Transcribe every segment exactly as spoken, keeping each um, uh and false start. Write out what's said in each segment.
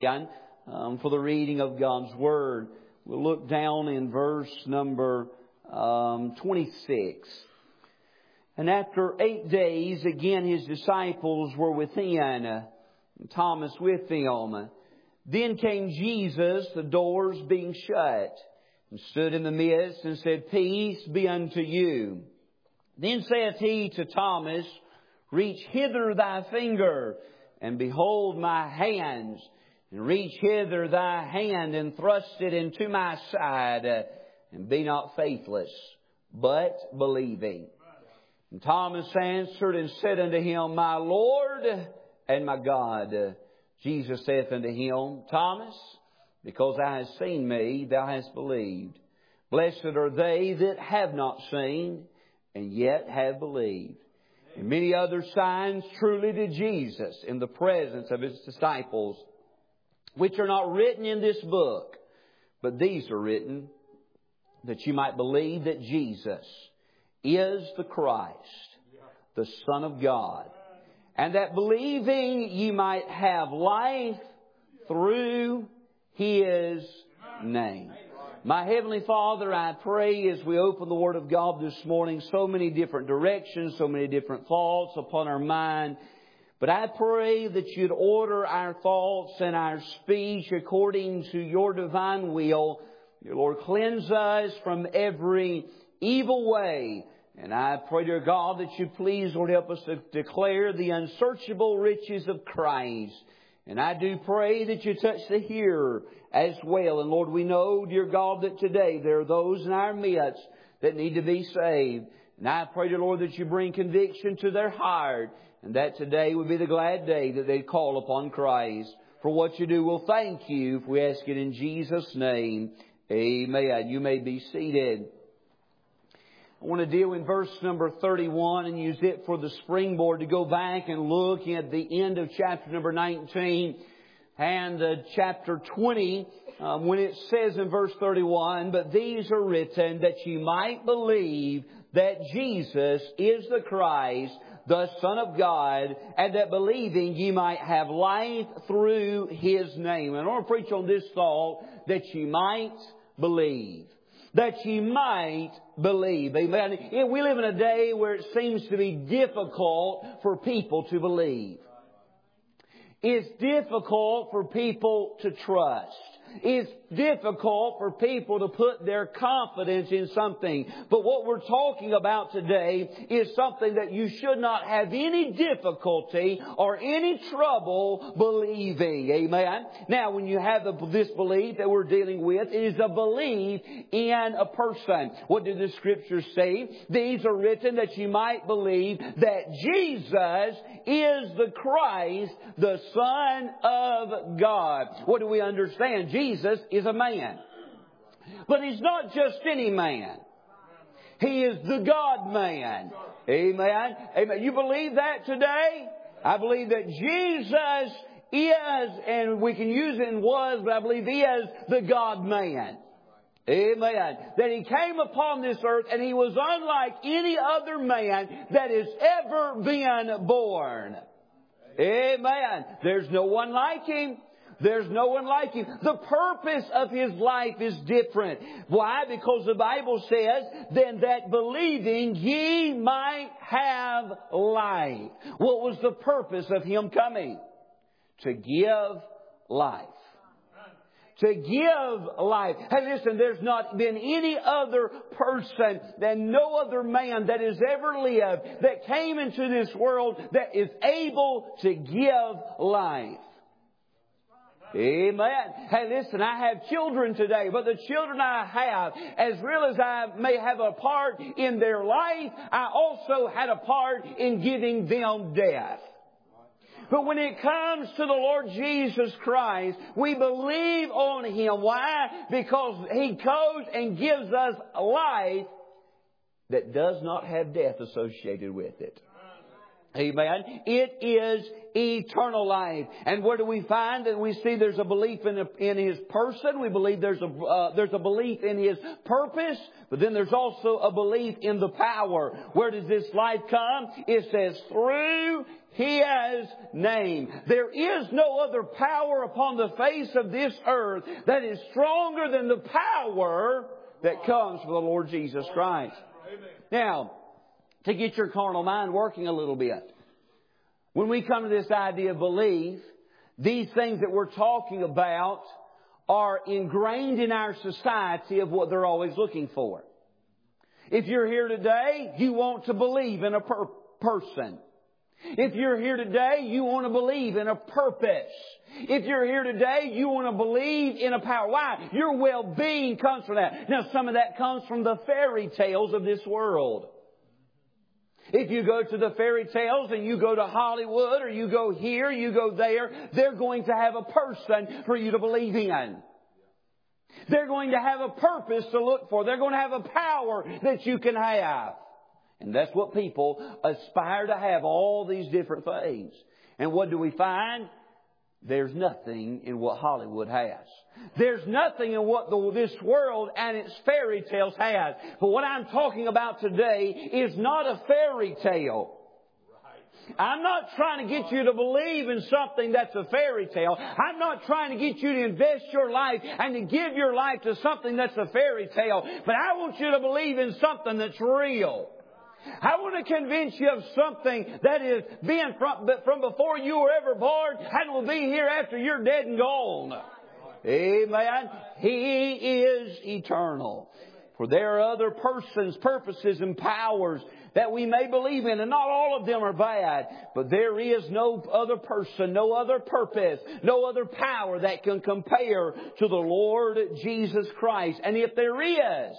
Um, for the reading of God's Word. We'll look down in verse number um, twenty-six. And after eight days, again his disciples were within, uh, Thomas with them. Then came Jesus, the doors being shut, and stood in the midst and said, Peace be unto you. Then saith he to Thomas, Reach hither thy finger, and behold my hands. And reach hither thy hand and thrust it into my side, and be not faithless, but believing. And Thomas answered and said unto him, My Lord and my God. Jesus saith unto him, Thomas, because thou hast seen me, thou hast believed. Blessed are they that have not seen, and yet have believed. And many other signs truly did Jesus in the presence of His disciples, which are not written in this book, but these are written that you might believe that Jesus is the Christ, the Son of God, and that believing you might have life through His name. My Heavenly Father, I pray as we open the Word of God this morning, so many different directions, so many different thoughts upon our mind. But I pray that You'd order our thoughts and our speech according to Your divine will. Dear Lord, cleanse us from every evil way. And I pray, dear God, that You please, Lord, help us to declare the unsearchable riches of Christ. And I do pray that You touch the hearer as well. And Lord, we know, dear God, that today there are those in our midst that need to be saved. And I pray, dear Lord, that You bring conviction to their heart. And that today would be the glad day that they call upon Christ. For what You do, we'll thank You if we ask it in Jesus' name. Amen. You may be seated. I want to deal in verse number thirty-one and use it for the springboard to go back and look at the end of chapter number nineteen and uh, chapter twenty um, when it says in verse thirty-one, But these are written that ye might believe that Jesus is the Christ, the Son of God, and that believing ye might have life through His name. And I want to preach on this thought, that ye might believe. That ye might believe. Amen. We live in a day where it seems to be difficult for people to believe. It's difficult for people to trust. It's difficult for people to put their confidence in something. But what we're talking about today is something that you should not have any difficulty or any trouble believing. Amen. Now, when you have this belief that we're dealing with, it is a belief in a person. What do the Scriptures say? These are written that you might believe that Jesus is the Christ, the Son of God. What do we understand? Jesus is a man. But He's not just any man. He is the God-man. Amen. Amen. You believe that today? I believe that Jesus is, and we can use it in was, but I believe He is the God-man. Amen. That He came upon this earth and He was unlike any other man that has ever been born. Amen. There's no one like Him. There's no one like Him. The purpose of His life is different. Why? Because the Bible says, then that believing ye might have life. What was the purpose of Him coming? To give life. To give life. Hey, listen, there's not been any other person than no other man that has ever lived that came into this world that is able to give life. Amen. Hey, listen, I have children today, but the children I have, as real as I may have a part in their life, I also had a part in giving them death. But when it comes to the Lord Jesus Christ, we believe on Him. Why? Because He goes and gives us life that does not have death associated with it. Amen. It is eternal life. And where do we find that we see there's a belief in, a, in His person? We believe there's a, uh, there's a belief in His purpose. But then there's also a belief in the power. Where does this life come? It says through His name. There is no other power upon the face of this earth that is stronger than the power that comes from the Lord Jesus Christ. Now, to get your carnal mind working a little bit, when we come to this idea of belief, these things that we're talking about are ingrained in our society of what they're always looking for. If you're here today, you want to believe in a per- person. If you're here today, you want to believe in a purpose. If you're here today, you want to believe in a power. Why? Your well-being comes from that. Now, some of that comes from the fairy tales of this world. If you go to the fairy tales and you go to Hollywood or you go here, you go there, they're going to have a person for you to believe in. They're going to have a purpose to look for. They're going to have a power that you can have. And that's what people aspire to have, all these different things. And what do we find? There's nothing in what Hollywood has. There's nothing in what the, this world and its fairy tales has. But what I'm talking about today is not a fairy tale. I'm not trying to get you to believe in something that's a fairy tale. I'm not trying to get you to invest your life and to give your life to something that's a fairy tale. But I want you to believe in something that's real. I want to convince you of something that is being from, from before you were ever born and will be here after you're dead and gone. Amen. He is eternal. For there are other persons, purposes, and powers that we may believe in, and not all of them are bad. But there is no other person, no other purpose, no other power that can compare to the Lord Jesus Christ. And if there is,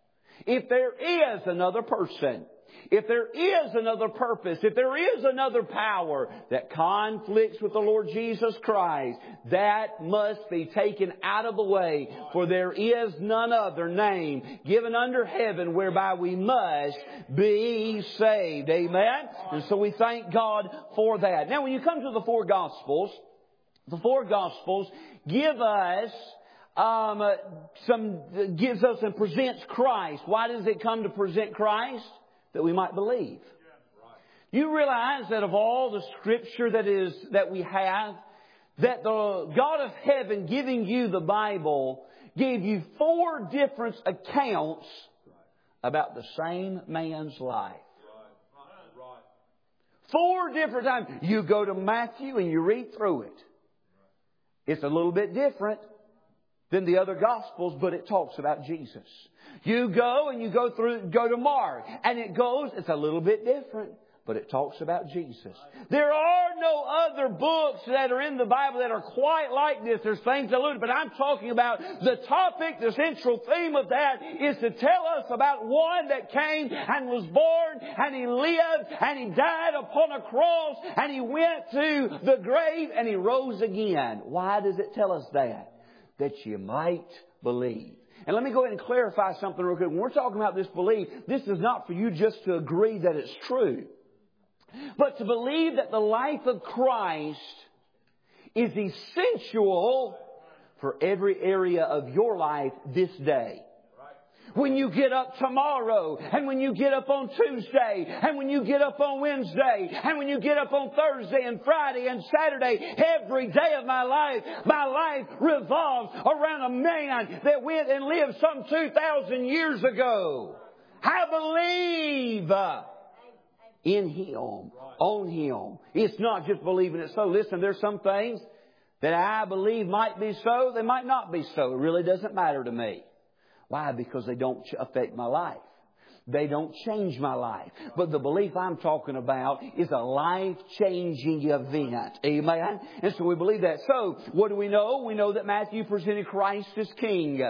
if there is another person, if there is another purpose, if there is another power that conflicts with the Lord Jesus Christ, that must be taken out of the way. For there is none other name given under heaven whereby we must be saved. Amen? And so we thank God for that. Now when you come to the four Gospels, the four Gospels give us um, some, gives us and presents Christ. Why does it come to present Christ? That we might believe. You realize that of all the Scripture that is that we have, that the God of heaven giving you the Bible gave you four different accounts about the same man's life. Four different times. You go to Matthew and you read through it. It's a little bit different than the other Gospels, but it talks about Jesus. You go and you go through, go to Mark, and it goes, it's a little bit different, but it talks about Jesus. There are no other books that are in the Bible that are quite like this. There's things alluded, but I'm talking about the topic, the central theme of that is to tell us about one that came and was born, and He lived, and He died upon a cross, and He went to the grave, and He rose again. Why does it tell us that? That you might believe. And let me go ahead and clarify something real quick. When we're talking about this belief, this is not for you just to agree that it's true, but to believe that the life of Christ is essential for every area of your life this day. When you get up tomorrow, and when you get up on Tuesday, and when you get up on Wednesday, and when you get up on Thursday and Friday and Saturday, every day of my life, my life revolves around a man that went and lived some two thousand years ago. I believe in Him, on Him. It's not just believing it so. Listen, there's some things that I believe might be so, they might not be so. It really doesn't matter to me. Why? Because they don't affect my life. They don't change my life. But the belief I'm talking about is a life-changing event. Amen? And so we believe that. So, what do we know? We know that Matthew presented Christ as King.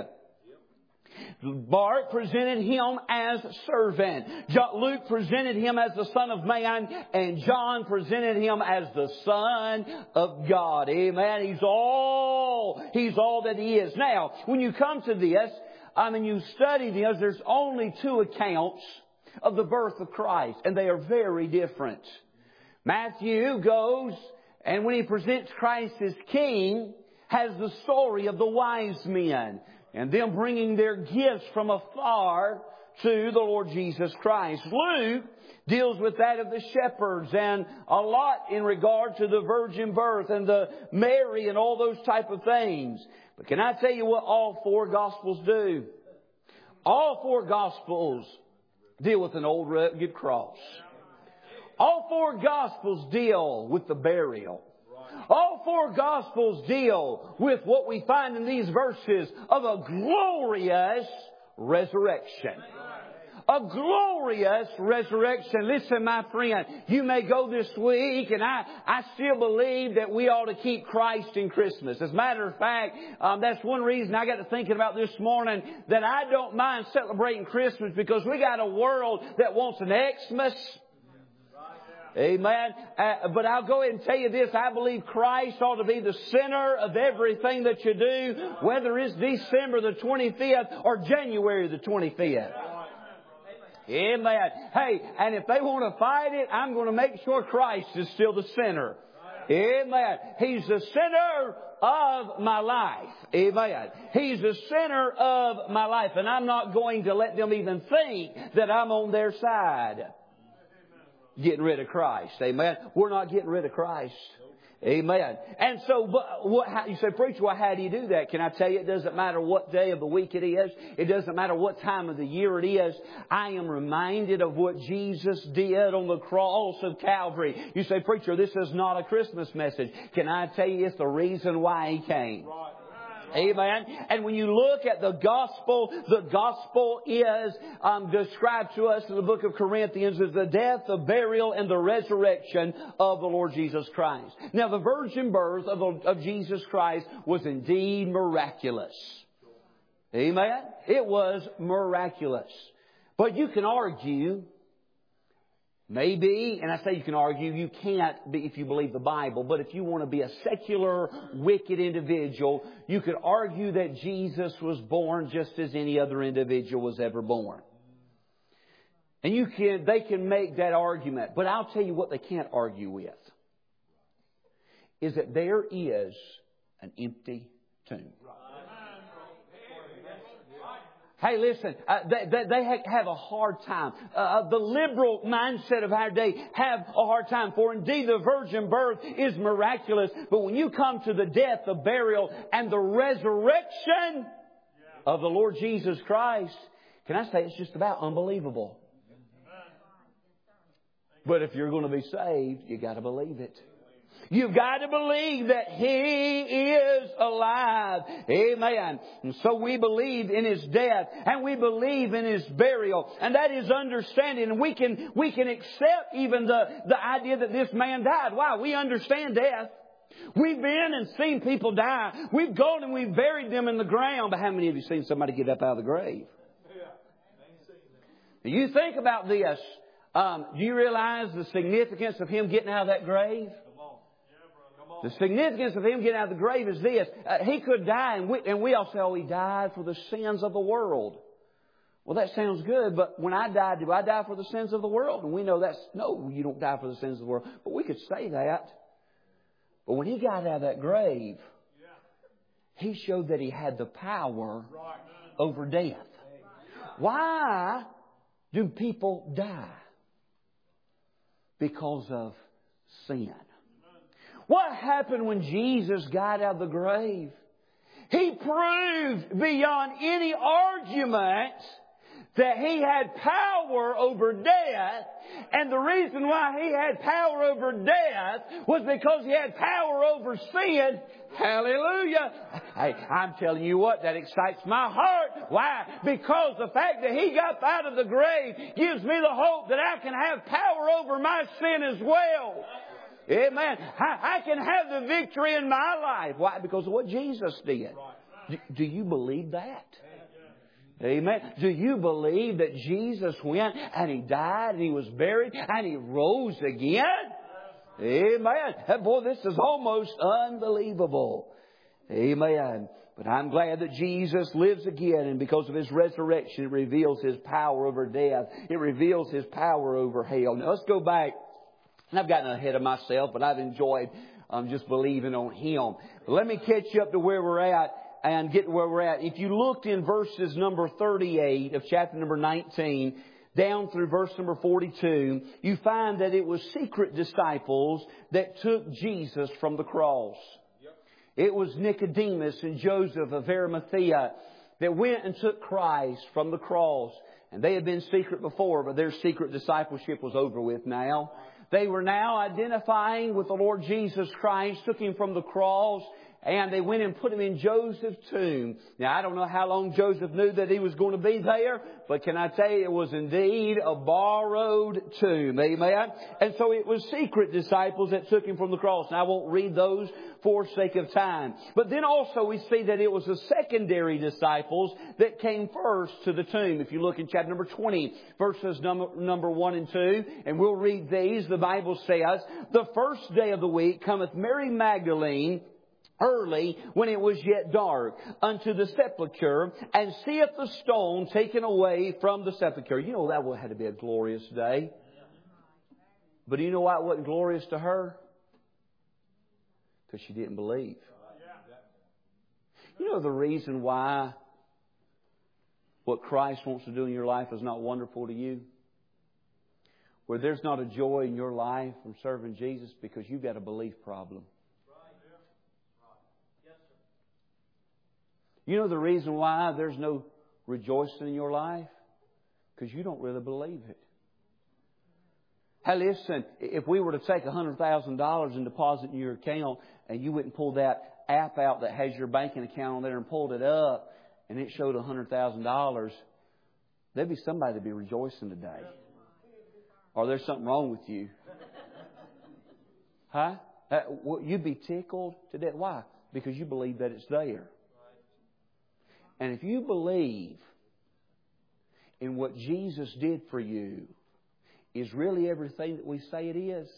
Mark presented Him as servant. Luke presented Him as the Son of Man. And John presented Him as the Son of God. Amen? He's all, He's all that He is. Now, when you come to this, I mean, you study these, there's only two accounts of the birth of Christ, and they are very different. Matthew goes, and when he presents Christ as King, has the story of the wise men, and them bringing their gifts from afar to the Lord Jesus Christ. Luke deals with that of the shepherds and a lot in regard to the virgin birth and the Mary and all those type of things. But can I tell you what all four Gospels do? All four Gospels deal with an old rugged cross. All four Gospels deal with the burial. All four Gospels deal with what we find in these verses of a glorious resurrection. A glorious resurrection. Listen, my friend, you may go this week, and I, I still believe that we ought to keep Christ in Christmas. As a matter of fact, um, that's one reason I got to thinking about this morning that I don't mind celebrating Christmas, because we got a world that wants an Xmas. Amen. Uh, but I'll go ahead and tell you this. I believe Christ ought to be the center of everything that you do, whether it's December the twenty-fifth or January the twenty-fifth. Amen. Hey, and if they want to fight it, I'm going to make sure Christ is still the center. Amen. He's the center of my life. Amen. He's the center of my life. And I'm not going to let them even think that I'm on their side. Getting rid of Christ. Amen. We're not getting rid of Christ. Amen. And so, but what, how, you say, preacher, well, how do you do that? Can I tell you, it doesn't matter what day of the week it is. It doesn't matter what time of the year it is. I am reminded of what Jesus did on the cross of Calvary. You say, preacher, this is not a Christmas message. Can I tell you, it's the reason why He came. Right. Amen. And when you look at the gospel, the gospel is um, described to us in the book of Corinthians as the death, the burial, and the resurrection of the Lord Jesus Christ. Now, the virgin birth of, of Jesus Christ was indeed miraculous. Amen. It was miraculous. But you can argue, maybe, and I say you can argue, you can't be if you believe the Bible, but if you want to be a secular, wicked individual, you could argue that Jesus was born just as any other individual was ever born. And you can, they can make that argument, but I'll tell you what they can't argue with, is that there is an empty tomb. Hey, listen, uh, they, they, they have a hard time. Uh, the liberal mindset of our day have a hard time. For indeed, the virgin birth is miraculous. But when you come to the death, the burial, and the resurrection of the Lord Jesus Christ, can I say it's just about unbelievable. But if you're going to be saved, you got to believe it. You've got to believe that He is alive. Amen. And so we believe in His death and we believe in His burial. And that is understanding. And we can, we can accept even the, the idea that this man died. Why? We understand death. We've been and seen people die. We've gone and we've buried them in the ground. But how many of you seen somebody get up out of the grave? Now you think about this. Um, do you realize the significance of him getting out of that grave? The significance of him getting out of the grave is this. Uh, he could die, and we, and we all say, oh, he died for the sins of the world. Well, that sounds good, but when I die, do I die for the sins of the world? And we know that's, no, you don't die for the sins of the world. But we could say that. But when he got out of that grave, he showed that he had the power over death. Why do people die? Because of sin. What happened when Jesus got out of the grave? He proved beyond any argument that He had power over death. And the reason why He had power over death was because He had power over sin. Hallelujah. Hey, I'm telling you what, that excites my heart. Why? Because the fact that He got out of the grave gives me the hope that I can have power over my sin as well. Amen. I, I can have the victory in my life. Why? Because of what Jesus did. Do, do you believe that? Amen. Do you believe that Jesus went and He died and He was buried and He rose again? Amen. Boy, this is almost unbelievable. Amen. But I'm glad that Jesus lives again, and because of His resurrection, it reveals His power over death. It reveals His power over hell. Now let's go back. And I've gotten ahead of myself, but I've enjoyed um, just believing on Him. But let me catch you up to where we're at. and get where we're at, if you looked in verses number thirty-eight of chapter number nineteen, down through verse number forty-two, you find that it was secret disciples that took Jesus from the cross. It was Nicodemus and Joseph of Arimathea that went and took Christ from the cross. And they had been secret before, but their secret discipleship was over with now. They were now identifying with the Lord Jesus Christ, took Him from the cross, and they went and put Him in Joseph's tomb. Now, I don't know how long Joseph knew that he was going to be there, but can I tell you, it was indeed a borrowed tomb. Amen? And so it was secret disciples that took Him from the cross. Now, I won't read those for sake of time. But then also we see that it was the secondary disciples that came first to the tomb. If you look in chapter number twenty, verses number, number one and two, and we'll read these, the Bible says, "The first day of the week cometh Mary Magdalene early, when it was yet dark, unto the sepulchre, and seeth the stone taken away from the sepulchre." You know, that had to be a glorious day. But do you know why it wasn't glorious to her? Because she didn't believe. You know the reason why what Christ wants to do in your life is not wonderful to you? Where there's not a joy in your life from serving Jesus, because you've got a belief problem. You know the reason why there's no rejoicing in your life? Because you don't really believe it. Hey, listen, if we were to take one hundred thousand dollars and deposit in your account, and you wouldn't pull that app out that has your banking account on there and pulled it up, and it showed one hundred thousand dollars, there'd be somebody to be rejoicing today. Or there's something wrong with you. Huh? Uh, well, you'd be tickled to death. Why? Because you believe that it's there. And if you believe in what Jesus did for you is really everything that we say it is,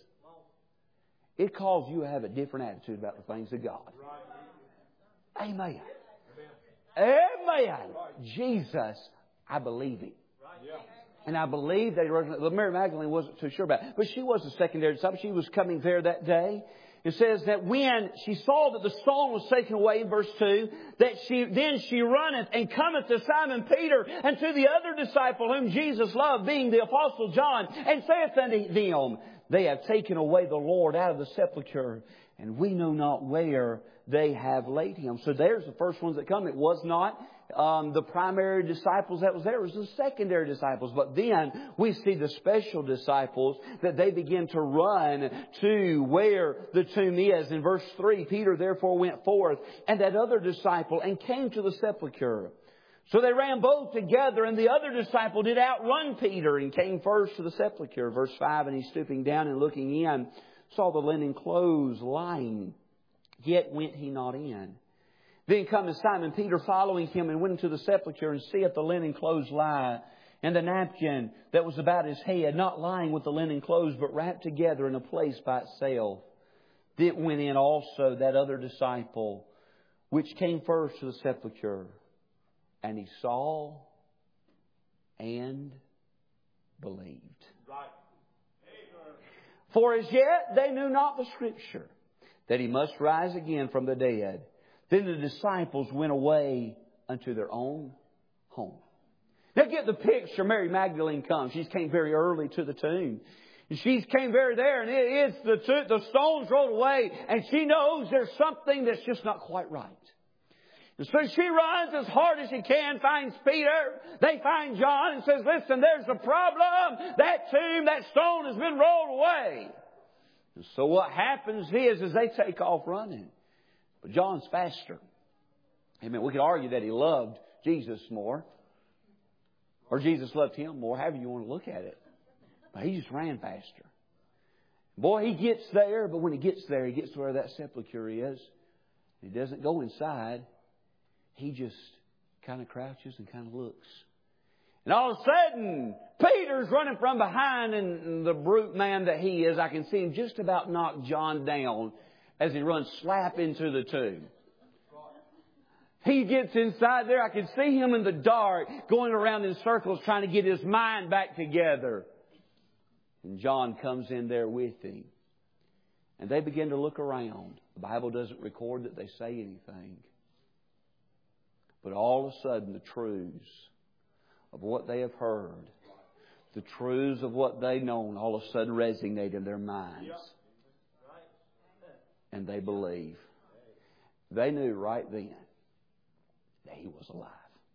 it calls you to have a different attitude about the things of God. Amen. Amen. Jesus, I believe Him. And I believe that he rose. Mary Magdalene wasn't too sure about it. But she was a secondary disciple. She was coming there that day. It says that when she saw that the stone was taken away, in verse two, that she then she runneth and cometh to Simon Peter and to the other disciple whom Jesus loved, being the Apostle John, and saith unto them, They have taken away the Lord out of the sepulchre, and we know not where they have laid Him. So there's the first ones that come. It was not um, the primary disciples that was there. It was the secondary disciples. But then we see the special disciples that they begin to run to where the tomb is. In verse three, Peter therefore went forth, and that other disciple, and came to the sepulchre. So they ran both together, and the other disciple did outrun Peter, and came first to the sepulchre. Verse five, and he stooping down and looking in, saw the linen clothes lying, yet went he not in. Then cometh Simon Peter following him, and went into the sepulchre, and seeth the linen clothes lie, and the napkin that was about his head, not lying with the linen clothes, but wrapped together in a place by itself. Then went in also that other disciple, which came first to the sepulchre. And he saw and believed. Right. For as yet they knew not the Scripture, that He must rise again from the dead. Then the disciples went away unto their own home. Now get the picture. Mary Magdalene comes. She came very early to the tomb. And she came very there, and it is the, the stones rolled away, and she knows there's something that's just not quite right. And so she runs as hard as she can, finds Peter. They find John and says, listen, there's a problem. That tomb, that stone has been rolled away. And so what happens is, is they take off running. But John's faster. Amen. We could argue that he loved Jesus more. Or Jesus loved him more, however you want to look at it. But he just ran faster. Boy, he gets there, but when he gets there, he gets to where that sepulchre is. He doesn't go inside. He just kind of crouches and kind of looks. And all of a sudden, Peter's running from behind, and the brute man that he is, I can see him just about knock John down as he runs slap into the tomb. He gets inside there. I can see him in the dark going around in circles trying to get his mind back together. And John comes in there with him. And they begin to look around. The Bible doesn't record that they say anything. But all of a sudden, the truths of what they have heard, the truths of what they've known, all of a sudden resonate in their minds. And they believe. They knew right then that He was alive.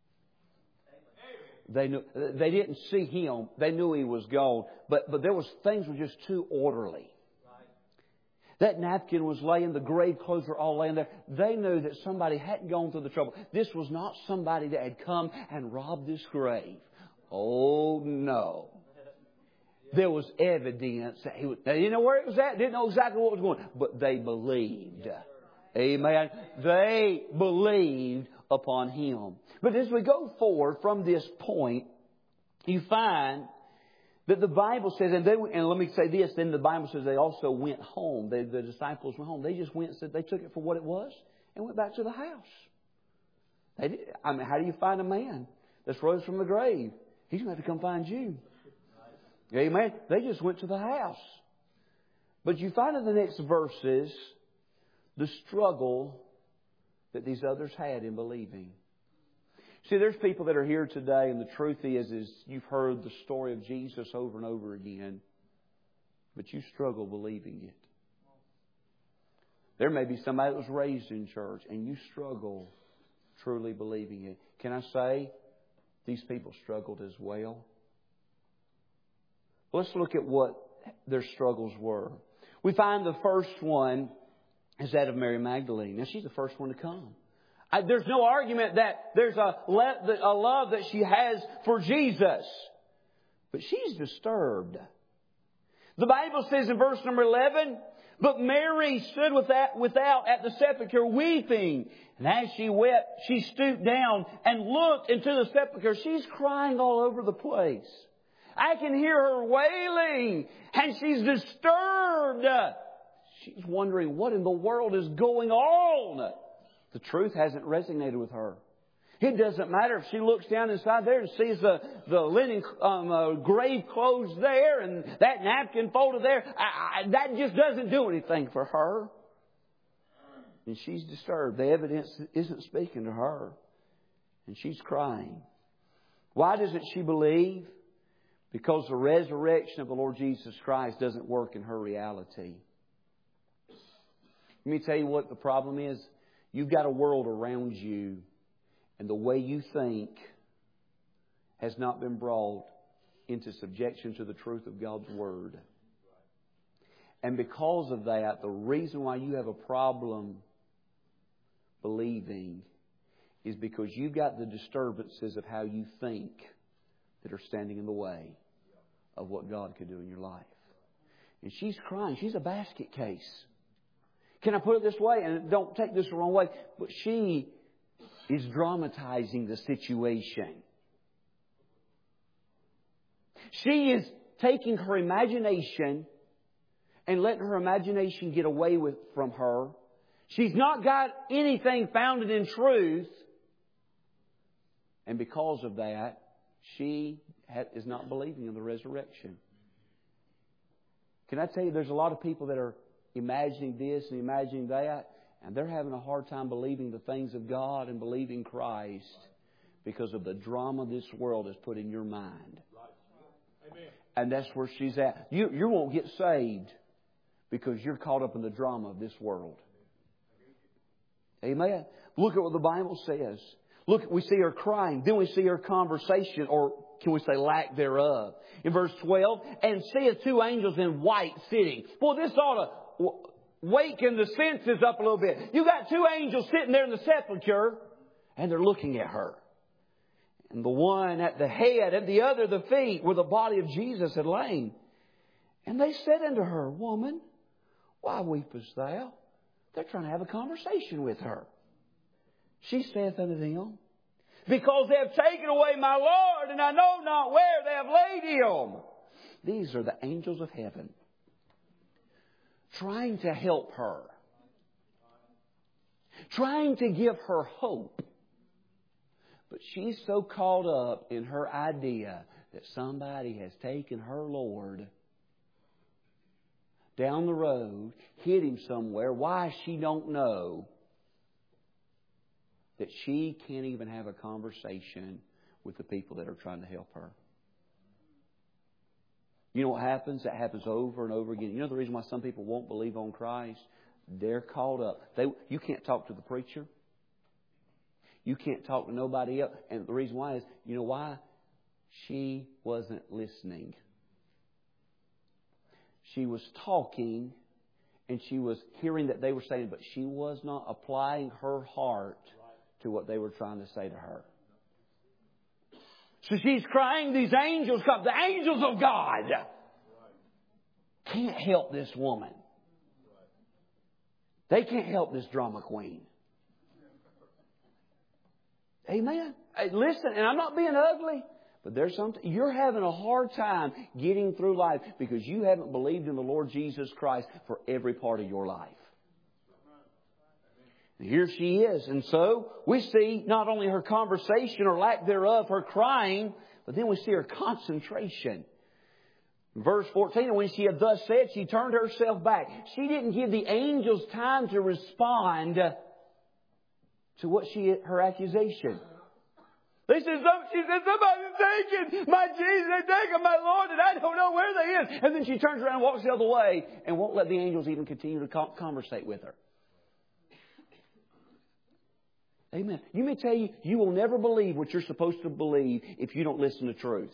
They knew, they didn't see Him. They knew He was gone. But, but there was, things were just too orderly. That napkin was laying, the grave clothes were all laying there. They knew that somebody hadn't gone through the trouble. This was not somebody that had come and robbed this grave. Oh, no. There was evidence that He was... They didn't know where it was at. Didn't know exactly what was going on. But they believed. Amen. They believed upon Him. But as we go forward from this point, you find that the Bible says, and, they, and let me say this, then the Bible says they also went home. They, the disciples went home. They just went and said, they took it for what it was and went back to the house. They did, I mean, how do you find a man that's rose from the grave? He's going to have to come find you. Amen. They just went to the house. But you find in the next verses the struggle that these others had in believing. See, there's people that are here today, and the truth is, is you've heard the story of Jesus over and over again, but you struggle believing it. There may be somebody that was raised in church, and you struggle truly believing it. Can I say, these people struggled as well? Let's look at what their struggles were. We find the first one is that of Mary Magdalene. Now, she's the first one to come. I, there's no argument that there's a, le- a love that she has for Jesus. But she's disturbed. The Bible says in verse number eleven, but Mary stood without, without at the sepulchre weeping. And as she wept, she stooped down and looked into the sepulchre. She's crying all over the place. I can hear her wailing, and she's disturbed. She's wondering what in the world is going on. The truth hasn't resonated with her. It doesn't matter if she looks down inside there and sees the, the linen um, uh, grave clothes there and that napkin folded there. I, I, that just doesn't do anything for her. And she's disturbed. The evidence isn't speaking to her. And she's crying. Why doesn't she believe? Because the resurrection of the Lord Jesus Christ doesn't work in her reality. Let me tell you what the problem is. You've got a world around you, and the way you think has not been brought into subjection to the truth of God's Word. And because of that, the reason why you have a problem believing is because you've got the disturbances of how you think that are standing in the way of what God could do in your life. And she's crying. She's a basket case. Can I put it this way? And don't take this the wrong way. But she is dramatizing the situation. She is taking her imagination and letting her imagination get away with from her. She's not got anything founded in truth. And because of that, she is not believing in the resurrection. Can I tell you, there's a lot of people that are imagining this and imagining that, and they're having a hard time believing the things of God and believing Christ because of the drama this world has put in your mind. Amen. And that's where she's at. You, you won't get saved because you're caught up in the drama of this world. Amen. Look at what the Bible says. Look, we see her crying. Then we see her conversation, or can we say lack thereof? In verse twelve, and seeth two angels in white sitting. Boy, this ought to waken the senses up a little bit. You got two angels sitting there in the sepulchre, and they're looking at her. And the one at the head and the other the feet where the body of Jesus had lain. And they said unto her, Woman, why weepest thou? They're trying to have a conversation with her. She saith unto them, Because they have taken away my Lord, and I know not where they have laid Him. These are the angels of heaven trying to help her, trying to give her hope. But she's so caught up in her idea that somebody has taken her Lord down the road, hid Him somewhere. Why, she don't know. that she can't even have a conversation with the people that are trying to help her. You know what happens? That happens over and over again. You know the reason why some people won't believe on Christ? They're caught up. They, you can't talk to the preacher. You can't talk to nobody else. And the reason why is, you know why? She wasn't listening. She was talking and she was hearing that they were saying, but she was not applying her heart to what they were trying to say to her. So she's crying, these angels come. The angels of God can't help this woman. They can't help this drama queen. Amen. Hey, listen, and I'm not being ugly, but there's something, you're having a hard time getting through life because you haven't believed in the Lord Jesus Christ for every part of your life. And here she is. And so we see not only her conversation or lack thereof, her crying, but then we see her concentration. Verse fourteen, and when she had thus said, she turned herself back. She didn't give the angels time to respond to what she, her accusation. They said, she said, somebody's taken my Jesus, they're taking my Lord, and I don't know where they is. And then she turns around and walks the other way and won't let the angels even continue to conversate with her. Amen. You may tell you, you will never believe what you're supposed to believe if you don't listen to truth.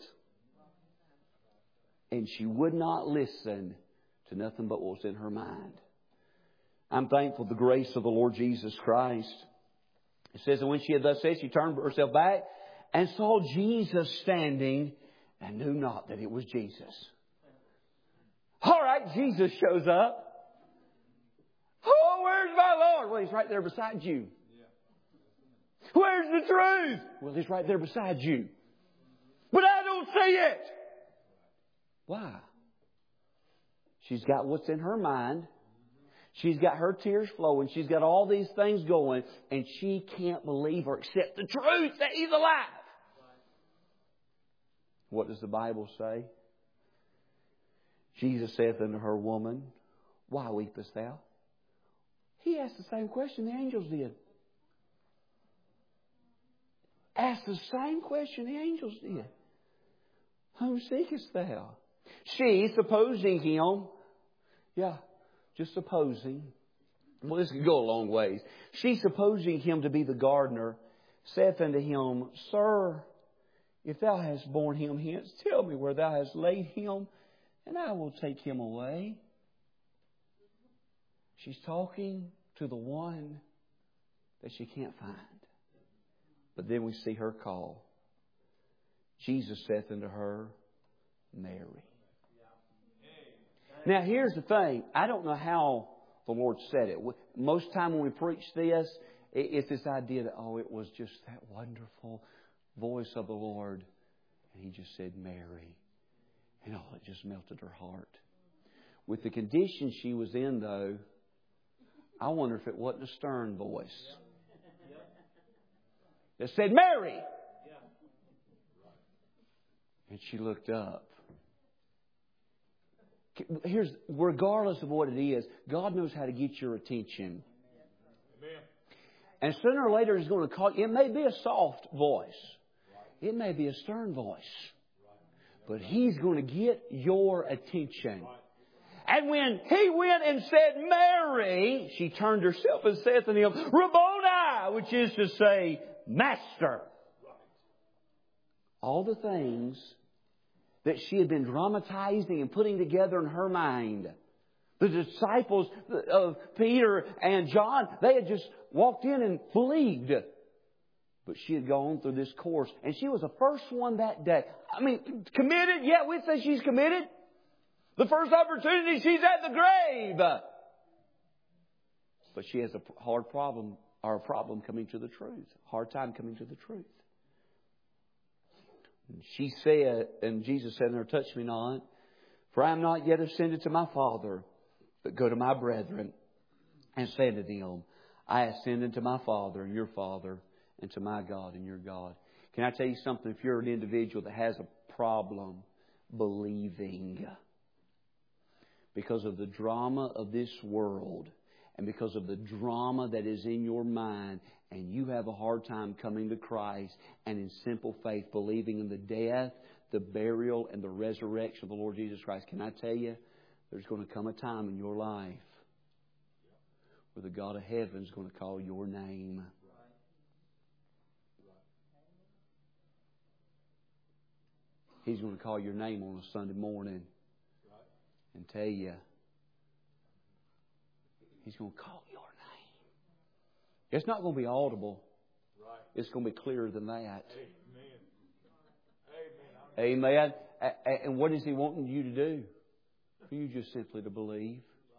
And she would not listen to nothing but what was in her mind. I'm thankful for the grace of the Lord Jesus Christ. It says, and when she had thus said, she turned herself back and saw Jesus standing and knew not that it was Jesus. All right, Jesus shows up. Oh, where's my Lord? Well, He's right there beside you. Where's the truth? Well, He's right there beside you. But I don't see it. Why? She's got what's in her mind. She's got her tears flowing. She's got all these things going. And she can't believe or accept the truth that He's alive. What does the Bible say? Jesus saith unto her, woman, why weepest thou? He asked the same question the angels did. Asked the same question the angels did. Whom seekest thou? She, supposing him, yeah, just supposing. Well, this could go a long ways. She, supposing him to be the gardener, saith unto him, Sir, if thou hast borne him hence, tell me where thou hast laid him, and I will take him away. She's talking to the one that she can't find. But then we see her call. Jesus saith unto her, Mary. Now here's the thing. I don't know how the Lord said it. Most time when we preach this, it's this idea that, oh, it was just that wonderful voice of the Lord. And He just said, Mary. And oh, it just melted her heart. With the condition she was in, though, I wonder if it wasn't a stern voice that said, Mary. And she looked up. Here's, regardless of what it is, God knows how to get your attention. Amen. And sooner or later He's going to call you. It may be a soft voice. It may be a stern voice. But He's going to get your attention. And when He went and said, Mary, she turned herself and saith unto Him, Rabboni, which is to say, Master. All the things that she had been dramatizing and putting together in her mind. The disciples of Peter and John, they had just walked in and believed. But she had gone through this course. And she was the first one that day. I mean, committed. Yeah, we'd say she's committed. The first opportunity, she's at the grave. But she has a hard problem, or a problem coming to the truth. Hard time coming to the truth. She said, and Jesus said unto her, Touch me not, for I am not yet ascended to my Father, but go to my brethren, and say unto them, I ascend unto my Father and your Father, and to my God and your God. Can I tell you something? If you're an individual that has a problem believing because of the drama of this world, and because of the drama that is in your mind, and you have a hard time coming to Christ and in simple faith believing in the death, the burial, and the resurrection of the Lord Jesus Christ, can I tell you, there's going to come a time in your life where the God of heaven is going to call your name. He's going to call your name on a Sunday morning and tell you, He's going to call your name. It's not going to be audible. It's going to be clearer than that. Amen. Amen. And what is He wanting you to do? For you just simply to believe.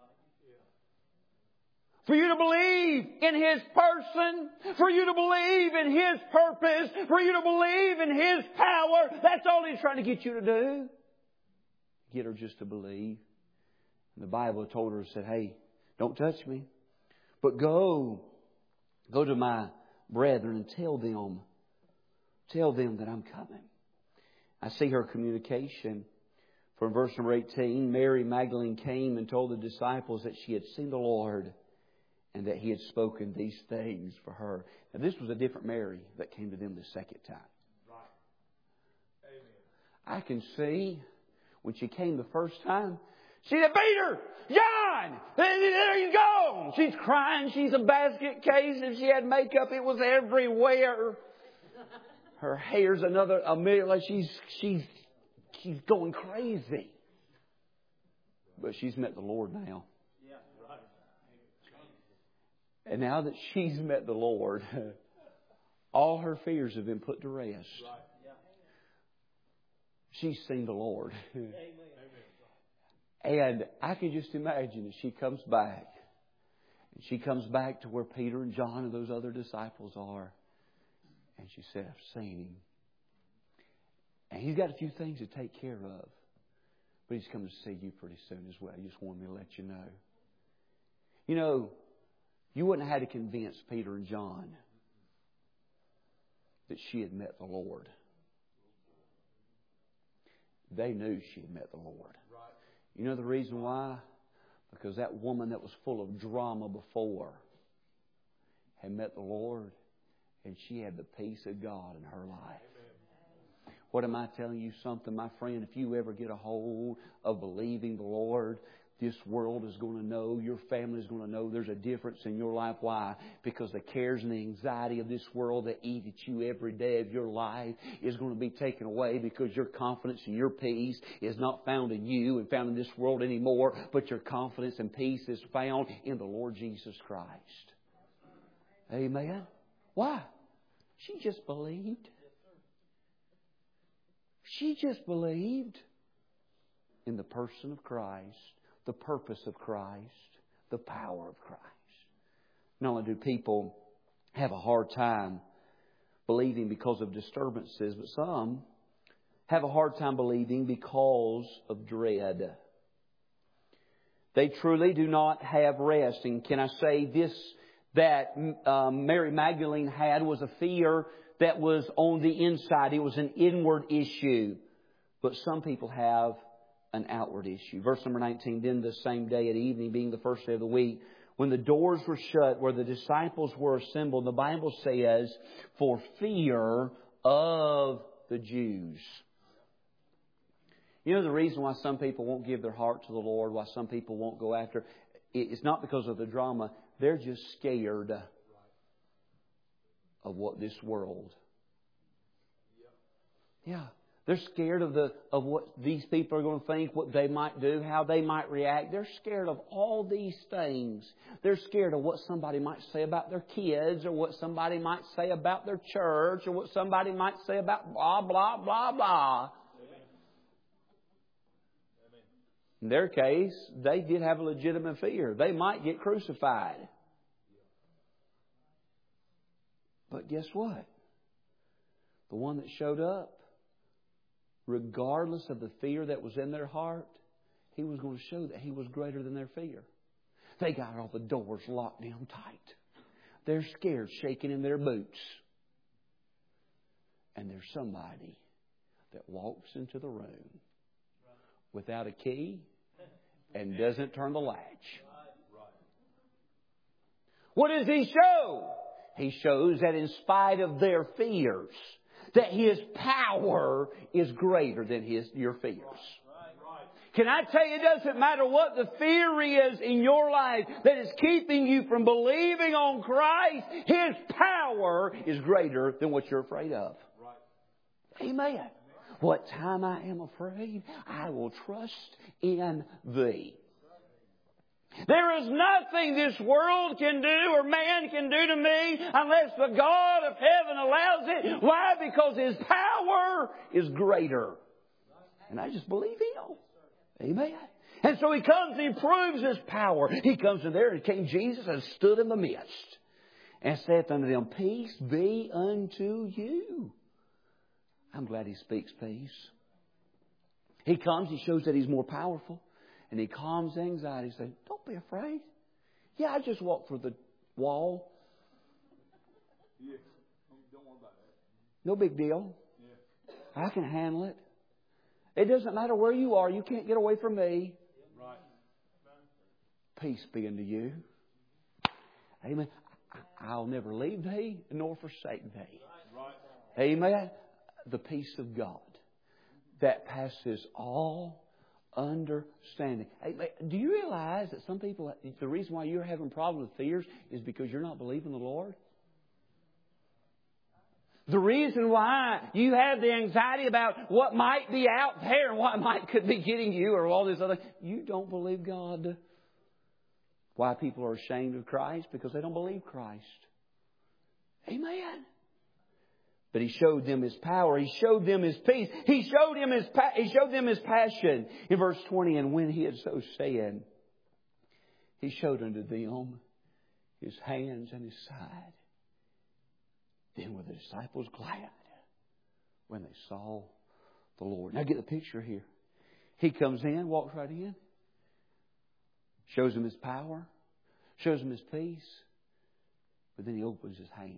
For you to believe in His person. For you to believe in His purpose. For you to believe in His power. That's all He's trying to get you to do. Get her just to believe. And the Bible told her, said, hey, don't touch me. But go. Go to my brethren and tell them. Tell them that I'm coming. I see her communication. From verse number eighteen, Mary Magdalene came and told the disciples that she had seen the Lord and that He had spoken these things for her. Now this was a different Mary that came to them the second time. Right. Amen. I can see when she came the first time, she said, Peter, John, there you go. She's crying. She's a basket case. If she had makeup, it was everywhere. Her hair's another, a million, like she's, she's, she's going crazy. But she's met the Lord now. And now that she's met the Lord, all her fears have been put to rest. She's seen the Lord. And I can just imagine as she comes back, and she comes back to where Peter and John and those other disciples are. And she said, I've seen Him. And He's got a few things to take care of. But He's coming to see you pretty soon as well. I just wanted me to let you know. You know, you wouldn't have had to convince Peter and John that she had met the Lord. They knew she had met the Lord. You know the reason why? Because that woman that was full of drama before had met the Lord, and she had the peace of God in her life. What am I telling you something, my friend? If you ever get a hold of believing the Lord, this world is going to know, your family is going to know there's a difference in your life. Why? Because the cares and the anxiety of this world that eat at you every day of your life is going to be taken away, because your confidence and your peace is not found in you and found in this world anymore, but your confidence and peace is found in the Lord Jesus Christ. Amen? Why? She just believed. She just believed in the person of Christ, the purpose of Christ, the power of Christ. Not only do people have a hard time believing because of disturbances, but some have a hard time believing because of dread. They truly do not have rest. And can I say this, that um, Mary Magdalene had was a fear that was on the inside. It was an inward issue. But some people have an outward issue. Verse number nineteen, then the same day at evening, being the first day of the week, when the doors were shut, where the disciples were assembled, the Bible says, for fear of the Jews. You know the reason why some people won't give their heart to the Lord, why some people won't go after, it's not because of the drama. They're just scared of what this world. Yeah. They're scared of the of what these people are going to think, what they might do, how they might react. They're scared of all these things. They're scared of what somebody might say about their kids, or what somebody might say about their church, or what somebody might say about blah, blah, blah, blah. In their case, they did have a legitimate fear. They might get crucified. But guess what? The one that showed up, regardless of the fear that was in their heart, He was going to show that He was greater than their fear. They got all the doors locked down tight. They're scared, shaking in their boots. And there's somebody that walks into the room without a key and doesn't turn the latch. What does He show? He shows that in spite of their fears, that His power is greater than his your fears. Can I tell you, it doesn't matter what the fear is in your life that is keeping you from believing on Christ, His power is greater than what you're afraid of. Amen. What time I am afraid, I will trust in Thee. There is nothing this world can do or man can do to me unless the God of heaven allows it. Why? Because His power is greater. And I just believe Him. Amen. And so He comes and He proves His power. He comes in there and King Jesus and stood in the midst and saith unto them, Peace be unto you. I'm glad He speaks peace. He comes, He shows that He's more powerful. And He calms the anxiety. He says, don't be afraid. Yeah, I just walked through the wall. Yeah. Don't worry about that. No big deal. Yeah. I can handle it. It doesn't matter where you are. You can't get away from me. Right. Peace be unto you. Amen. I'll never leave thee nor forsake thee. Right. Amen. The peace of God that passes all understanding. Hey, do you realize that some people, the reason why you're having problems with fears is because you're not believing the Lord? The reason why you have the anxiety about what might be out there and what might could be getting you or all this other, you don't believe God. Why people are ashamed of Christ? Because they don't believe Christ. Amen. But He showed them His power. He showed them His peace. He showed him His pa- He showed them His passion. In verse twenty, and when He had so said, He showed unto them His hands and His side. Then were the disciples glad when they saw the Lord. Now get the picture here. He comes in, walks right in, shows them His power, shows them His peace, but then He opens His hands.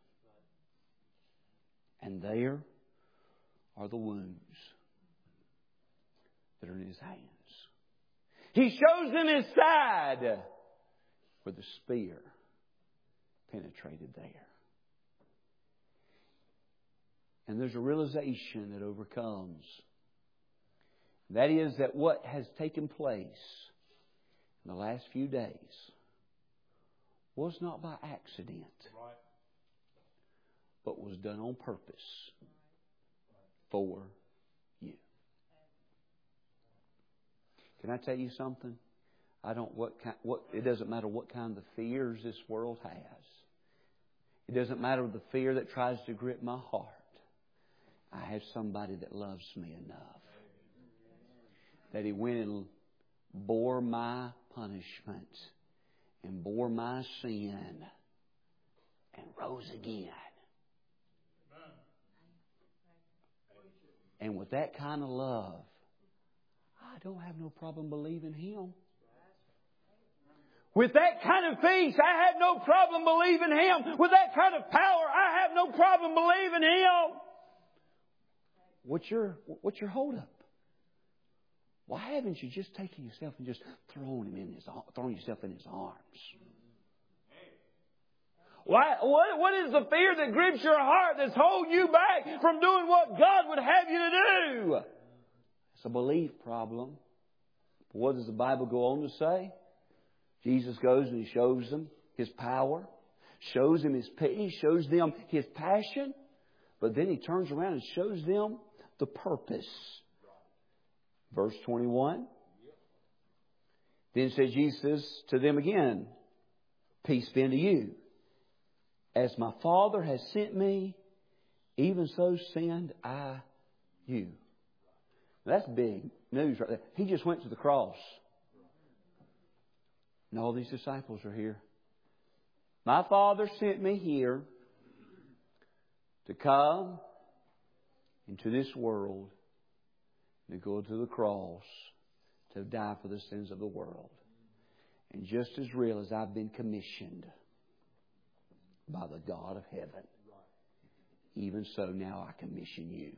And there are the wounds that are in His hands. He shows them His side where the spear penetrated there. And there's a realization that overcomes. That is that what has taken place in the last few days was not by accident. Right. But was done on purpose for you. Can I tell you something? I don't what kind, what it doesn't matter what kind of fears this world has. It doesn't matter the fear that tries to grip my heart. I have somebody that loves me enough that He went and bore my punishment and bore my sin and rose again. And with that kind of love, I don't have no problem believing Him. With that kind of peace, I have no problem believing Him. With that kind of power, I have no problem believing Him. What's your, what's your hold up? Why haven't you just taken yourself and just thrown him in his, thrown yourself in His arms? Why, what, what is the fear that grips your heart that's holding you back from doing what God would have you to do? It's a belief problem. But what does the Bible go on to say? Jesus goes and He shows them His power, shows them His peace, shows them His passion, but then He turns around and shows them the purpose. Verse twenty-one. Then said Jesus to them again, Peace be unto you. As my Father has sent me, even so send I you. That's big news right there. He just went to the cross. And all these disciples are here. My Father sent me here to come into this world, to go to the cross, to die for the sins of the world. And just as real as I've been commissioned by the God of heaven, even so now I commission you.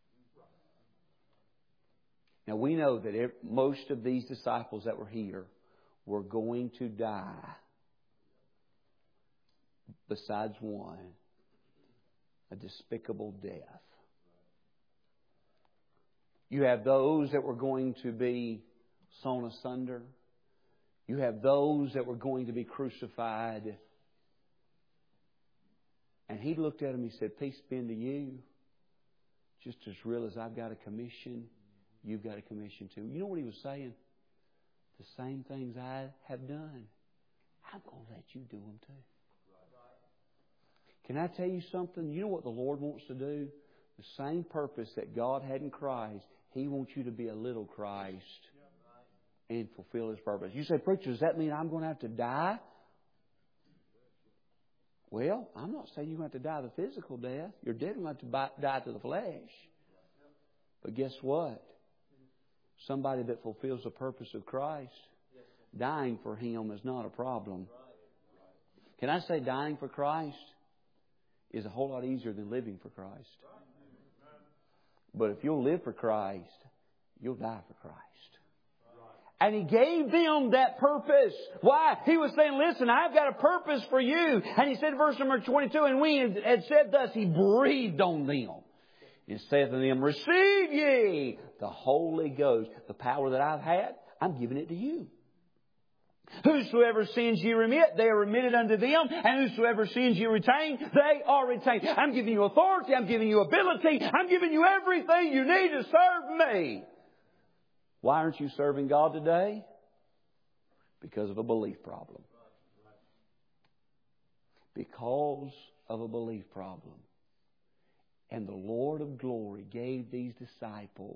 Now we know that most of these disciples that were here were going to die besides one, a despicable death. You have those that were going to be sawn asunder. You have those that were going to be crucified. And He looked at them, He said, peace be unto you. Just as real as I've got a commission, you've got a commission too. You know what He was saying? The same things I have done, I'm going to let you do them too. Can I tell you something? You know what the Lord wants to do? The same purpose that God had in Christ, He wants you to be a little Christ and fulfill His purpose. You say, preacher, does that mean I'm going to have to die? Well, I'm not saying you're going to have to die the physical death. You're dead going to have to die to the flesh. But guess what? Somebody that fulfills the purpose of Christ, dying for Him is not a problem. Can I say dying for Christ is a whole lot easier than living for Christ? But if you'll live for Christ, you'll die for Christ. And He gave them that purpose. Why? He was saying, listen, I've got a purpose for you. And He said, verse number twenty-two, and when He had said thus, He breathed on them. And saith unto them, receive ye the Holy Ghost. The power that I've had, I'm giving it to you. Whosoever sins ye remit, they are remitted unto them. And whosoever sins ye retain, they are retained. I'm giving you authority. I'm giving you ability. I'm giving you everything you need to serve me. Why aren't you serving God today? Because of a belief problem. Because of a belief problem. And the Lord of glory gave these disciples,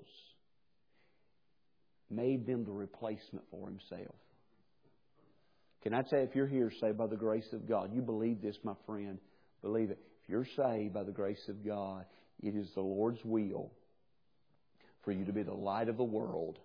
made them the replacement for Himself. Can I say, if you're here saved by the grace of God, you believe this, my friend, believe it. If you're saved by the grace of God, it is the Lord's will for you to be the light of the world.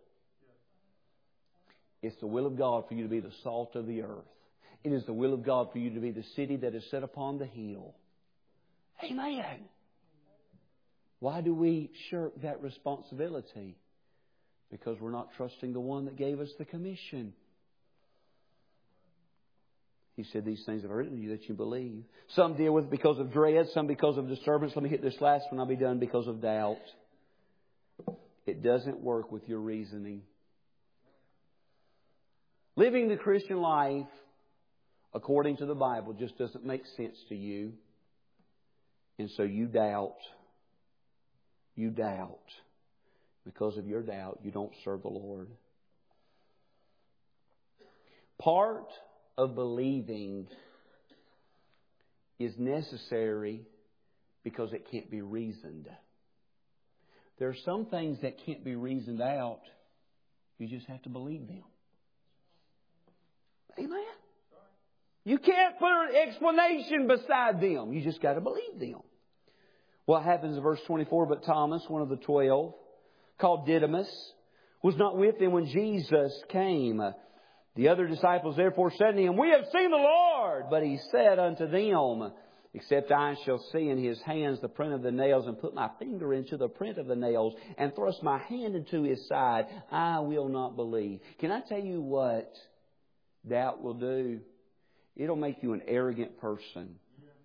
It's the will of God for you to be the salt of the earth. It is the will of God for you to be the city that is set upon the hill. Amen. Why do we shirk that responsibility? Because we're not trusting the one that gave us the commission. He said, these things have I written to you that you believe. Some deal with it because of dread, some because of disturbance. Let me hit this last one, I'll be done, because of doubt. It doesn't work with your reasoning. Living the Christian life according to the Bible just doesn't make sense to you. And so you doubt. You doubt. Because of your doubt, you don't serve the Lord. Part of believing is necessary because it can't be reasoned. There are some things that can't be reasoned out. You just have to believe them. Amen. You can't put an explanation beside them. You just got to believe them. What happens in verse twenty-four? But Thomas, one of the twelve, called Didymus, was not with them when Jesus came. The other disciples therefore said to him, we have seen the Lord. But He said unto them, except I shall see in His hands the print of the nails, and put my finger into the print of the nails, and thrust my hand into His side, I will not believe. Can I tell you what doubt will do? It'll make you an arrogant person.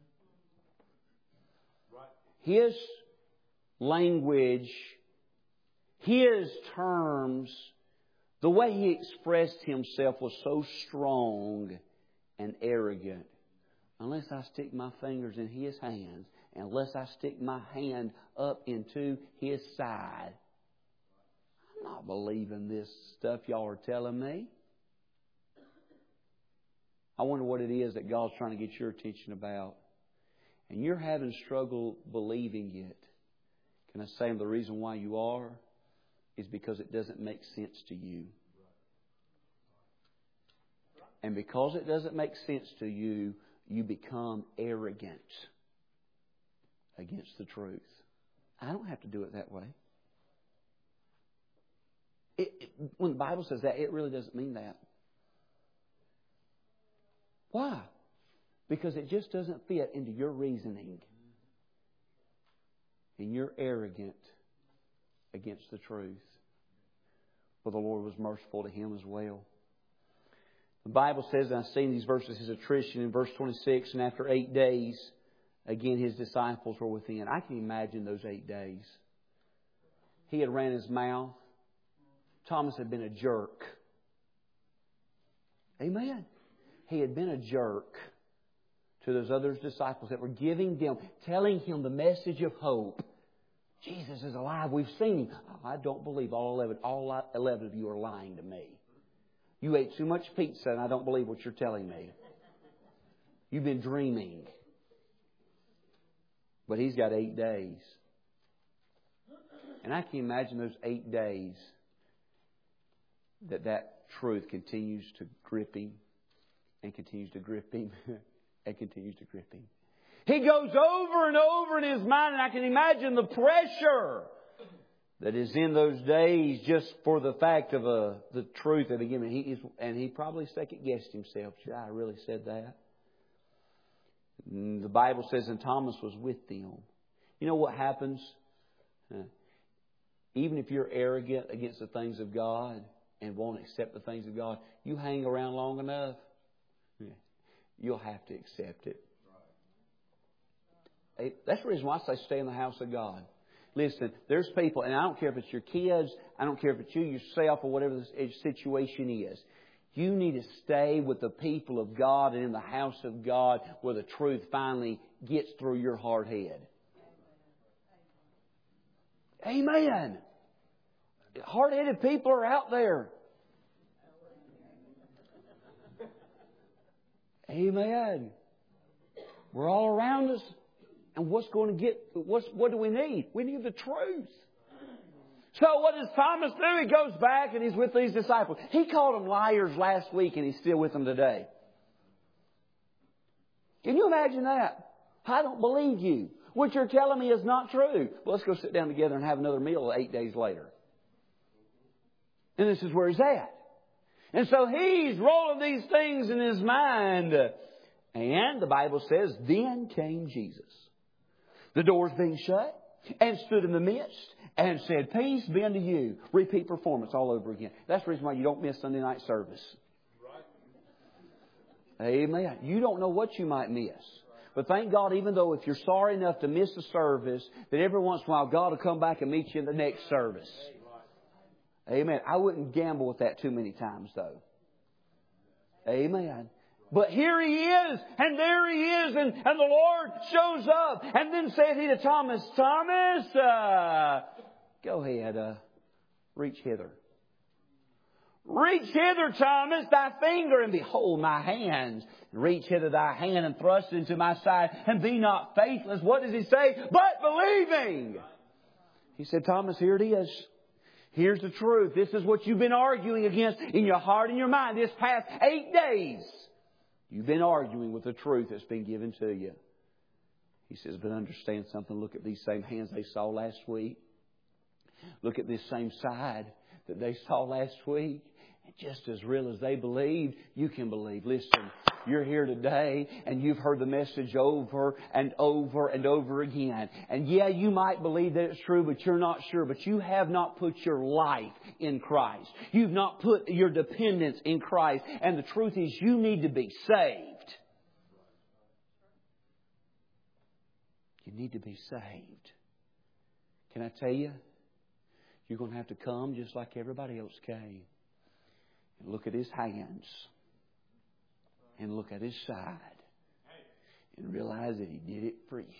His language, His terms, the way He expressed Himself was so strong and arrogant. Unless I stick my fingers in His hands, unless I stick my hand up into His side, I'm not believing this stuff y'all are telling me. I wonder what it is that God's trying to get your attention about. And you're having struggle believing it. Can I say the reason why you are is because it doesn't make sense to you. And because it doesn't make sense to you, you become arrogant against the truth. I don't have to do it that way. It, it, when the Bible says that, it really doesn't mean that. Why? Because it just doesn't fit into your reasoning. And you're arrogant against the truth. Well, the Lord was merciful to him as well. The Bible says, and I've seen these verses as a tradition in verse twenty-six, and after eight days, again His disciples were within. I can imagine those eight days. He had ran His mouth. Thomas had been a jerk. Amen. He had been a jerk to those other disciples that were giving them, telling Him the message of hope. Jesus is alive. We've seen Him. Oh, I don't believe all eleven, all eleven of you are lying to me. You ate too much pizza and I don't believe what you're telling me. You've been dreaming. But He's got eight days. And I can imagine those eight days that that truth continues to grip Him and continues to grip Him and continues to grip Him. He goes over and over in His mind, and I can imagine the pressure that is in those days just for the fact of uh, the truth that He given. He is, and he probably second guessed himself. Should I really said that? And the Bible says, and Thomas was with them. You know what happens? Uh, even if you're arrogant against the things of God and won't accept the things of God, you hang around long enough, you'll have to accept it. That's the reason why I say stay in the house of God. Listen, there's people, and I don't care if it's your kids, I don't care if it's you yourself or whatever the situation is. You need to stay with the people of God and in the house of God where the truth finally gets through your hard head. Amen. Hard-headed people are out there. Amen. We're all around us. And what's going to get, what's, what do we need? We need the truth. So what does Thomas do? He goes back and he's with these disciples. He called them liars last week and he's still with them today. Can you imagine that? I don't believe you. What you're telling me is not true. Well, let's go sit down together and have another meal eight days later. And this is where he's at. And so he's rolling these things in his mind. And the Bible says, then came Jesus. The doors being shut, and stood in the midst, and said, peace be unto you. Repeat performance all over again. That's the reason why you don't miss Sunday night service. Right. Amen. You don't know what you might miss. But thank God, even though if you're sorry enough to miss a service, that every once in a while God will come back and meet you in the next service. Amen. I wouldn't gamble with that too many times, though. Amen. But here He is, and there He is, and, and the Lord shows up. And then said He to Thomas, Thomas, uh, go ahead, uh, reach hither. Reach hither, Thomas, thy finger, and behold my hands. Reach hither thy hand and thrust it into my side, and be not faithless. What does He say? But believing. He said, Thomas, here it is. Here's the truth. This is what you've been arguing against in your heart and your mind this past eight days. You've been arguing with the truth that's been given to you. He says, but understand something. Look at these same hands they saw last week. Look at this same side that they saw last week. And just as real as they believed, you can believe. Listen, you're here today and you've heard the message over and over and over again. And yeah, you might believe that it's true, but you're not sure. But you have not put your life in Christ. You've not put your dependence in Christ. And the truth is, you need to be saved. You need to be saved. Can I tell you? You're going to have to come just like everybody else came. And look at His hands. And look at His side. And realize that He did it for you.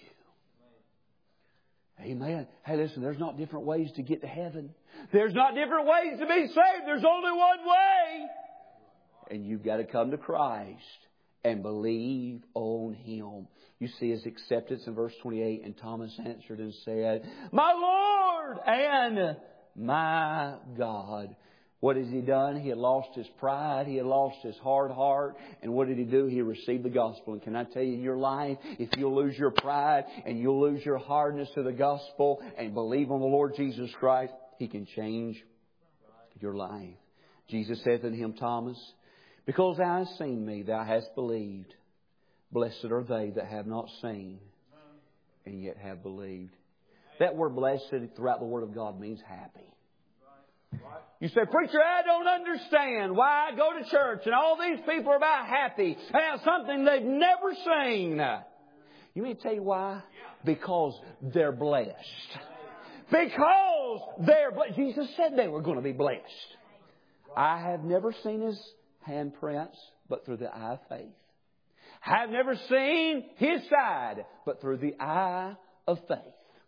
Amen. Hey, listen, there's not different ways to get to heaven. There's not different ways to be saved. There's only one way. And you've got to come to Christ and believe on Him. You see His acceptance in verse twenty-eight. And Thomas answered and said, my Lord and my God. What has he done? He had lost his pride. He had lost his hard heart. And what did he do? He received the gospel. And can I tell you, in your life, if you'll lose your pride and you'll lose your hardness to the gospel and believe on the Lord Jesus Christ, He can change your life. Jesus saith unto him, Thomas, because thou hast seen me, thou hast believed. Blessed are they that have not seen and yet have believed. That word blessed throughout the Word of God means happy. You say, preacher, I don't understand why I go to church and all these people are about happy and have something they've never seen. You may tell you why? Because they're blessed. Because they're blessed. Jesus said they were going to be blessed. I have never seen His handprints, but through the eye of faith. I have never seen His side, but through the eye of faith.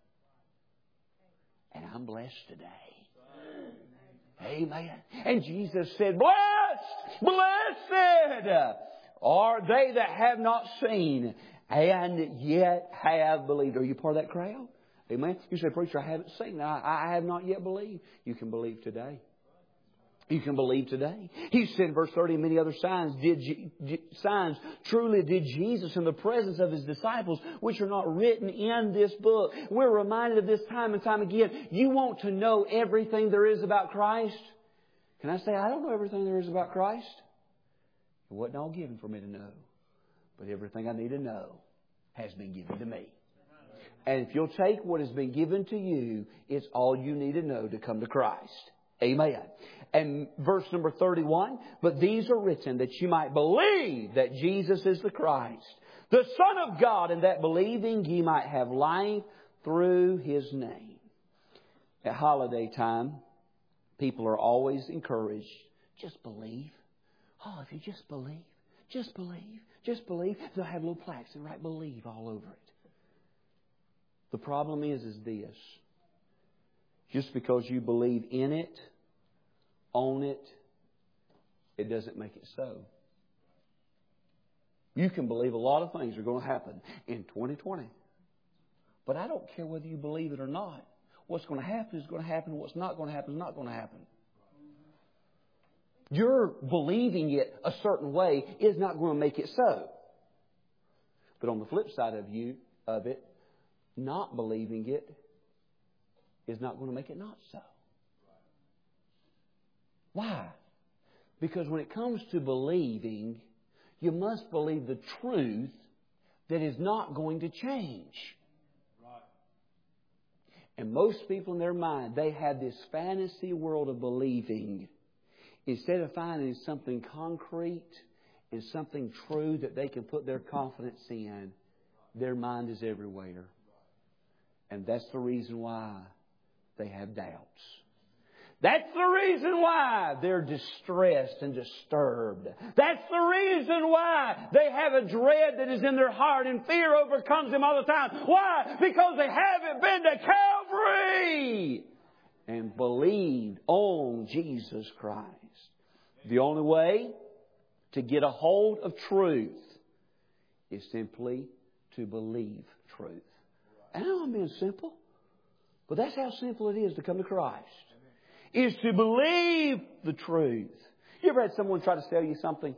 And I'm blessed today. Amen. And Jesus said, blessed, blessed are they that have not seen and yet have believed. Are you part of that crowd? Amen. You say, preacher, I haven't seen. I, I have not yet believed. You can believe today. You can believe today. He said in verse thirty, many other signs did signs truly did Jesus in the presence of His disciples, which are not written in this book. We're reminded of this time and time again. You want to know everything there is about Christ? Can I say, I don't know everything there is about Christ? It wasn't all given for me to know. But everything I need to know has been given to me. And if you'll take what has been given to you, it's all you need to know to come to Christ. Amen. And verse number thirty-one, but these are written that you might believe that Jesus is the Christ, the Son of God, and that believing ye might have life through His name. At holiday time, people are always encouraged, just believe. Oh, if you just believe, just believe, just believe. They'll have little plaques and write believe all over it. The problem is, is this. Just because you believe in it, own it, it doesn't make it so. You can believe a lot of things are going to happen in twenty twenty. But I don't care whether you believe it or not. What's going to happen is going to happen. What's not going to happen is not going to happen. Your believing it a certain way is not going to make it so. But on the flip side of you of it, not believing it is not going to make it not so. Why? Because when it comes to believing, you must believe the truth that is not going to change. And most people in their mind, they have this fantasy world of believing. Instead of finding something concrete and something true that they can put their confidence in, their mind is everywhere. And that's the reason why they have doubts. That's the reason why they're distressed and disturbed. That's the reason why they have a dread that is in their heart and fear overcomes them all the time. Why? Because they haven't been to Calvary and believed on Jesus Christ. The only way to get a hold of truth is simply to believe truth. I know I'm being simple, but that's how simple it is to come to Christ. Is to believe the truth. You ever had someone try to sell you something?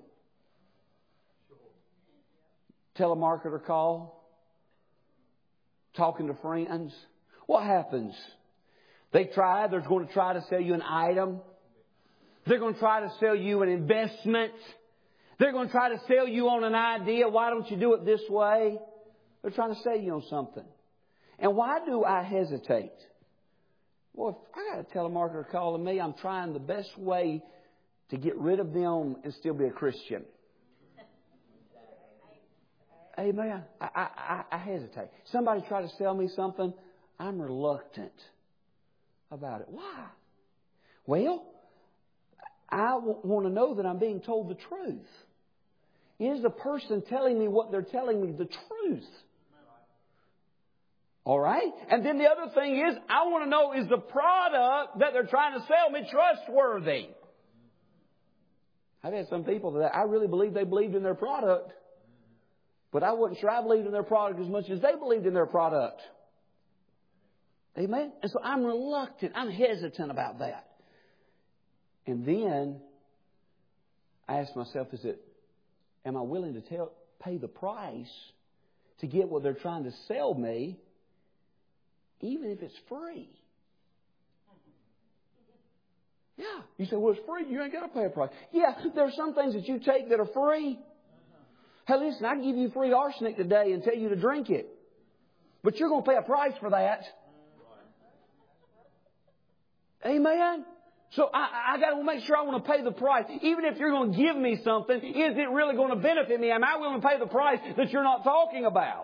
Telemarketer call? Talking to friends? What happens? They try, they're going to try to sell you an item. They're going to try to sell you an investment. They're going to try to sell you on an idea. Why don't you do it this way? They're trying to sell you on something. And why do I hesitate? Well, if I got a telemarketer calling me, I'm trying the best way to get rid of them and still be a Christian. Amen. I, I, I hesitate. Somebody try to sell me something, I'm reluctant about it. Why? Well, I want to know that I'm being told the truth. Is the person telling me what they're telling me the truth? All right? And then the other thing is, I want to know, is the product that they're trying to sell me trustworthy? I've had some people that I really believe they believed in their product, but I wasn't sure I believed in their product as much as they believed in their product. Amen? And so I'm reluctant. I'm hesitant about that. And then I ask myself, is it, am I willing to tell, pay the price to get what they're trying to sell me, even if it's free? Yeah. You say, well, it's free. You ain't got to pay a price. Yeah, there are some things that you take that are free. Hey, listen, I can give you free arsenic today and tell you to drink it. But you're going to pay a price for that. Amen? So I, I got to make sure I want to pay the price. Even if you're going to give me something, is it really going to benefit me? Am I willing to pay the price that you're not talking about?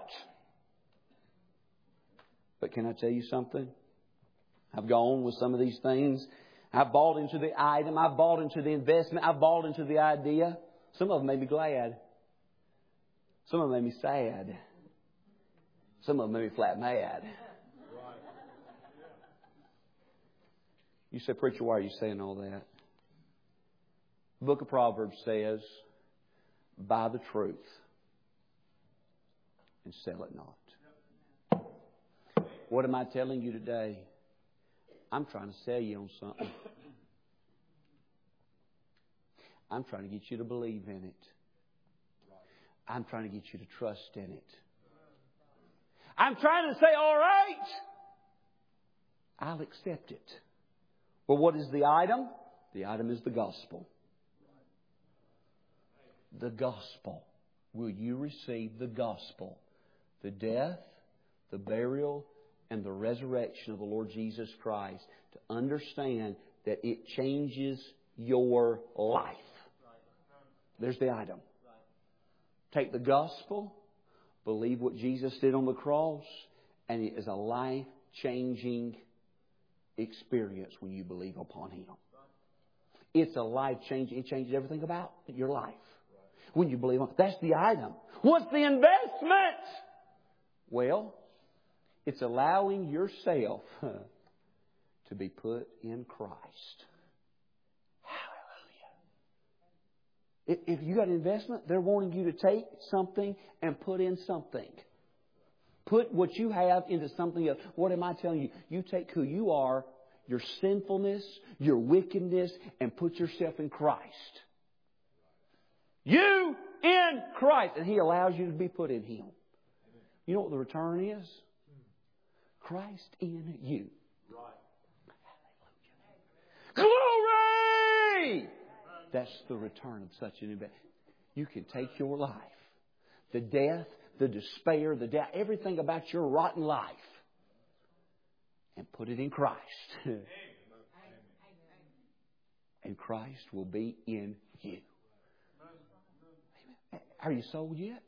But can I tell you something? I've gone with some of these things. I've bought into the item. I've bought into the investment. I've bought into the idea. Some of them made me glad. Some of them made me sad. Some of them made me flat mad. You say, preacher, why are you saying all that? The book of Proverbs says, buy the truth and sell it not. What am I telling you today? I'm trying to sell you on something. I'm trying to get you to believe in it. I'm trying to get you to trust in it. I'm trying to say, all right, I'll accept it. Well, what is the item? The item is the gospel. The gospel. Will you receive the gospel? The death, the burial, and the resurrection of the Lord Jesus Christ. To understand that it changes your life. There's the item. Take the gospel, believe what Jesus did on the cross, and it is a life-changing experience when you believe upon Him. It's a life-changing, it changes everything about your life. When you believe on, that's the item. What's the investment? Well, it's allowing yourself to be put in Christ. Hallelujah. If you got an investment, they're wanting you to take something and put in something. Put what you have into something else. What am I telling you? You take who you are, your sinfulness, your wickedness, and put yourself in Christ. You in Christ. And He allows you to be put in Him. You know what the return is? Christ in you. Glory! That's the return of such an investment. You can take your life, the death, the despair, the doubt, everything about your rotten life, and put it in Christ. And Christ will be in you. Are you sold yet?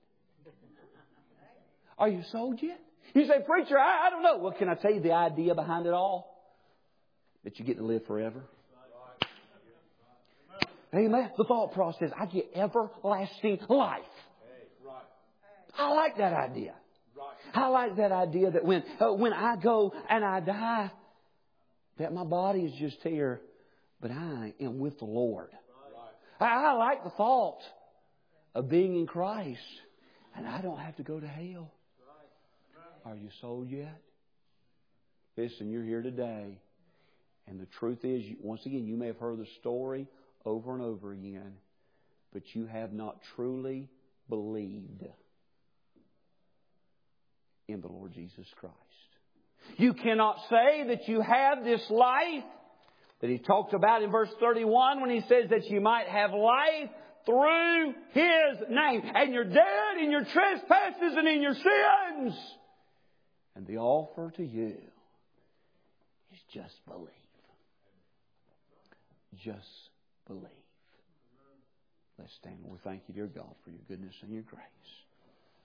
Are you sold yet? You say, preacher, I, I don't know. Well, can I tell you the idea behind it all? That you get to live forever. Amen. The thought process, I get everlasting life. I like that idea. I like that idea that when uh, when I go and I die, that my body is just here, but I am with the Lord. I, I like the thought of being in Christ, and I don't have to go to hell. Are you sold yet? Listen, you're here today, and the truth is, once again, you may have heard the story over and over again, but you have not truly believed in the Lord Jesus Christ. You cannot say that you have this life that He talked about in verse thirty-one when He says that you might have life through His name. And you're dead in your trespasses and in your sins. And the offer to you is just believe. Just believe. Let's stand and we thank you, dear God, for your goodness and your grace.